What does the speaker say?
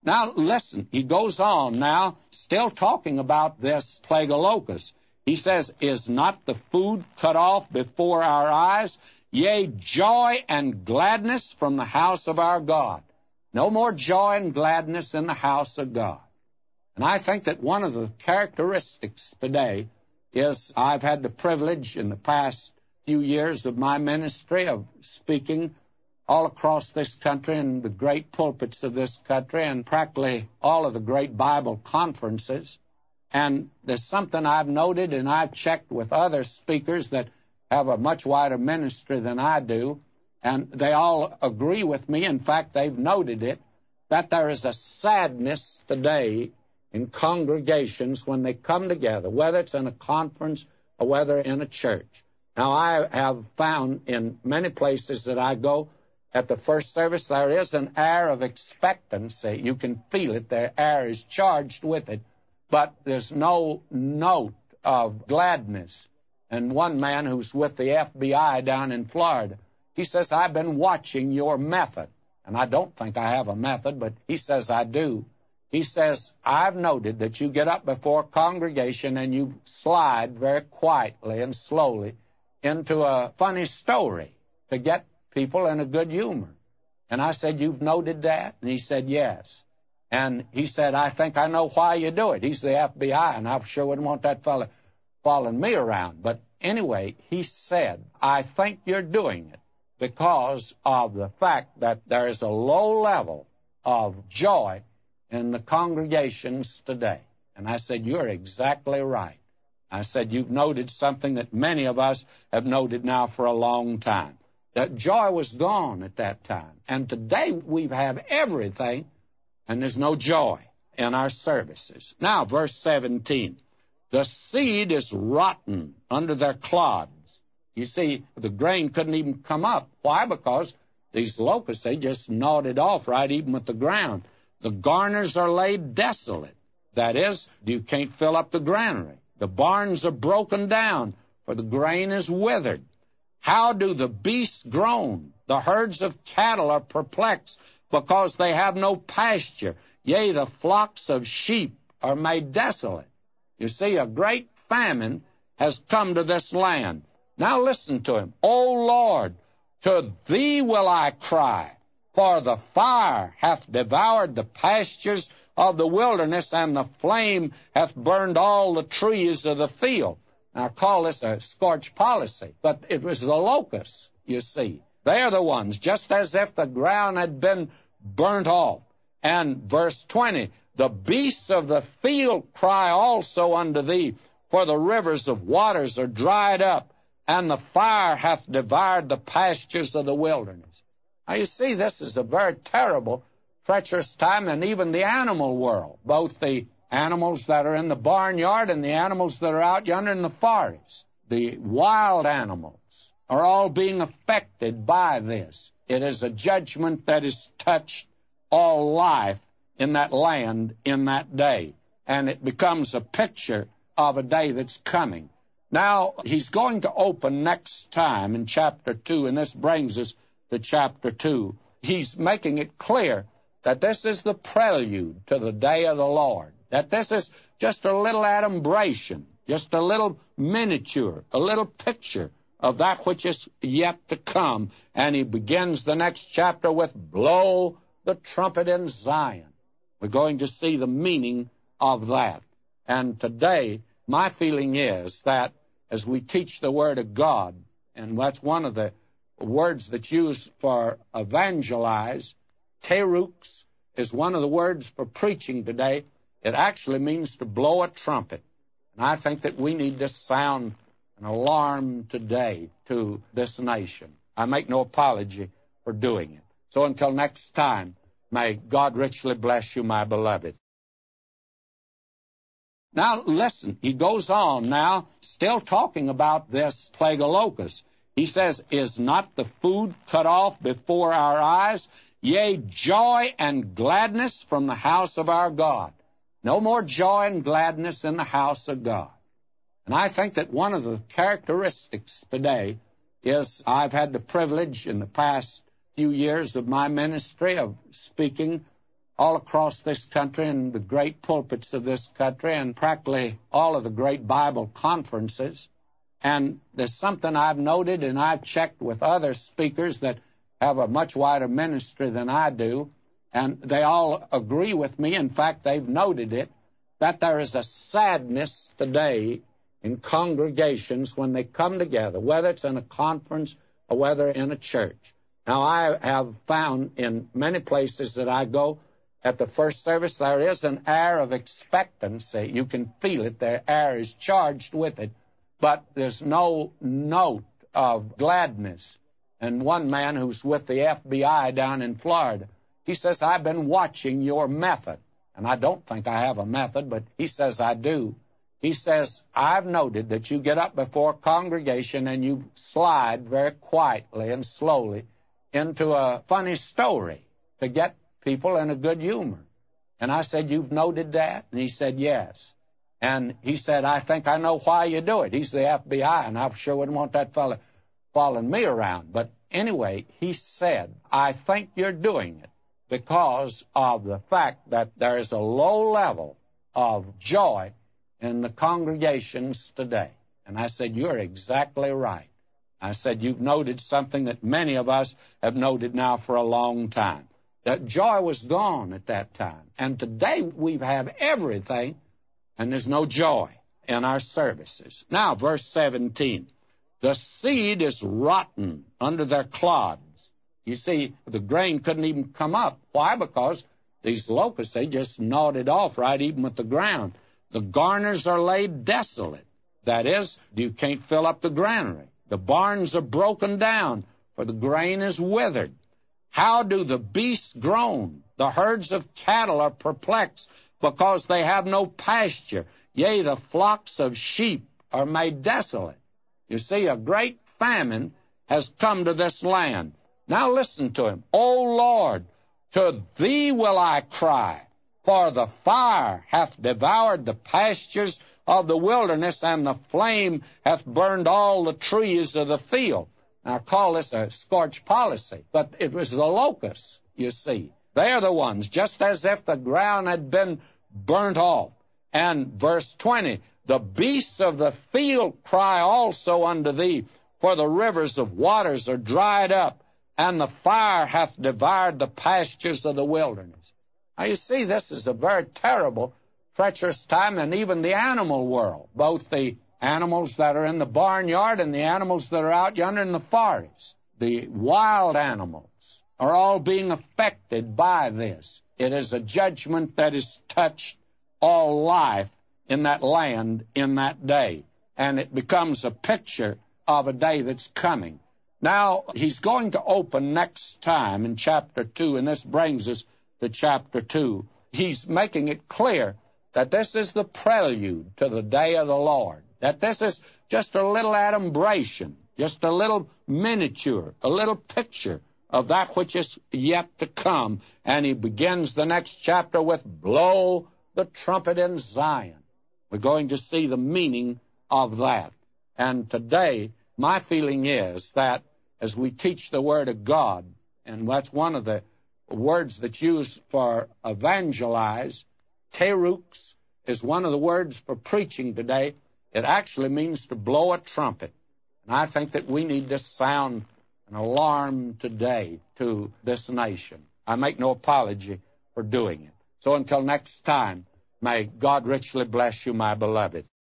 Now, listen, he goes on now, still talking about this plague of locusts. He says, is not the food cut off before our eyes? Yea, joy and gladness from the house of our God. No more joy and gladness in the house of God. And I think that one of the characteristics today is I've had the privilege in the past few years of my ministry of speaking all across this country in the great pulpits of this country and practically all of the great Bible conferences. And there's something I've noted, and I've checked with other speakers that have a much wider ministry than I do, and they all agree with me. In fact, they've noted it, that there is a sadness today in congregations when they come together, whether it's in a conference or whether in a church. Now, I have found in many places that I go, at the first service, there is an air of expectancy. You can feel it. The air is charged with it, but there's no note of gladness. And one man who's with the FBI down in Florida, he says, I've been watching your method. And I don't think I have a method, but he says I do. He says, I've noted that you get up before a congregation and you slide very quietly and slowly into a funny story to get people in a good humor. And I said, you've noted that? And he said, yes. And he said, I think I know why you do it. He's the FBI, and I sure wouldn't want that fellow following me around. But anyway, he said, I think you're doing it because of the fact that there is a low level of joy in the congregations today. And I said, you're exactly right. I said, you've noted something that many of us have noted now for a long time. That joy was gone at that time. And today we have everything, and there's no joy in our services. Now, verse 17. The seed is rotten under their clods. You see, the grain couldn't even come up. Why? Because these locusts, they just gnawed it off right even with the ground. The garners are laid desolate. That is, you can't fill up the granary. The barns are broken down, for the grain is withered. How do the beasts groan? The herds of cattle are perplexed, because they have no pasture. Yea, the flocks of sheep are made desolate. You see, a great famine has come to this land. Now listen to him. O Lord, to thee will I cry, for the fire hath devoured the pastures of the wilderness, and the flame hath burned all the trees of the field. Now, I call this a scorch policy, but it was the locusts, you see. They're the ones, just as if the ground had been burnt off. And verse 20, the beasts of the field cry also unto thee, for the rivers of waters are dried up, and the fire hath devoured the pastures of the wilderness. Now, you see, this is a very terrible, treacherous time, and even the animal world, both the animals that are in the barnyard and the animals that are out yonder in the forest, the wild animals, are all being affected by this. It is a judgment that has touched all life in that land in that day, and it becomes a picture of a day that's coming. Now, he's going to open next time in chapter 2, and this brings us to chapter 2. He's making it clear that this is the prelude to the day of the Lord, that this is just a little adumbration, just a little miniature, a little picture of that which is yet to come. And he begins the next chapter with, blow the trumpet in Zion. We're going to see the meaning of that. And today, my feeling is that as we teach the Word of God, and that's one of the words that's used for evangelize, terux is one of the words for preaching today. It actually means to blow a trumpet. And I think that we need to sound an alarm today to this nation. I make no apology for doing it. So until next time, may God richly bless you, my beloved. Now, listen, he goes on now, still talking about this plague of locusts. He says, is not the food cut off before our eyes? Yea, joy and gladness from the house of our God. No more joy and gladness in the house of God. And I think that one of the characteristics today is I've had the privilege in the past few years of my ministry of speaking all across this country and the great pulpits of this country and practically all of the great Bible conferences. And there's something I've noted, and I've checked with other speakers that have a much wider ministry than I do, and they all agree with me. In fact, they've noted it, that there is a sadness today in congregations when they come together, whether it's in a conference or whether in a church. Now, I have found in many places that I go, at the first service, there is an air of expectancy. You can feel it. The air is charged with it, but there's no note of gladness. And one man who's with the FBI down in Florida, he says, I've been watching your method. And I don't think I have a method, but he says I do. He says, I've noted that you get up before a congregation and you slide very quietly and slowly into a funny story to get people in a good humor. And I said, you've noted that? And he said, yes. And he said, I think I know why you do it. He's the FBI, and I sure wouldn't want that fellow following me around. But anyway, he said, I think you're doing it because of the fact that there is a low level of joy in the congregations today. And I said, you're exactly right. I said, you've noted something that many of us have noted now for a long time. That joy was gone at that time. And today we have everything, and there's no joy in our services. Now, verse 17. The seed is rotten under their clods. You see, the grain couldn't even come up. Why? Because these locusts, they just gnawed it off right even with the ground. The garners are laid desolate. That is, you can't fill up the granary. The barns are broken down, for the grain is withered. How do the beasts groan? The herds of cattle are perplexed, because they have no pasture. Yea, the flocks of sheep are made desolate. You see, a great famine has come to this land. Now listen to him. O Lord, to thee will I cry, for the fire hath devoured the pastures of the wilderness, and the flame hath burned all the trees of the field. Now, I call this a scorch policy, but it was the locusts, you see. They're the ones, just as if the ground had been burnt off. And verse 20, the beasts of the field cry also unto thee, for the rivers of waters are dried up, and the fire hath devoured the pastures of the wilderness. Now, you see, this is a very terrible, treacherous time, and even the animal world, both the animals that are in the barnyard and the animals that are out yonder in the forest, the wild animals, are all being affected by this. It is a judgment that has touched all life in that land in that day, and it becomes a picture of a day that's coming. Now, he's going to open next time in chapter 2, and this brings us to chapter 2. He's making it clear that this is the prelude to the day of the Lord, that this is just a little adumbration, just a little miniature, a little picture of that which is yet to come. And he begins the next chapter with, blow the trumpet in Zion. We're going to see the meaning of that. And today, my feeling is that as we teach the Word of God, and that's one of the words that's used for evangelize, terux is one of the words for preaching today. It actually means to blow a trumpet. And I think that we need to sound an alarm today to this nation. I make no apology for doing it. So until next time, may God richly bless you, my beloved.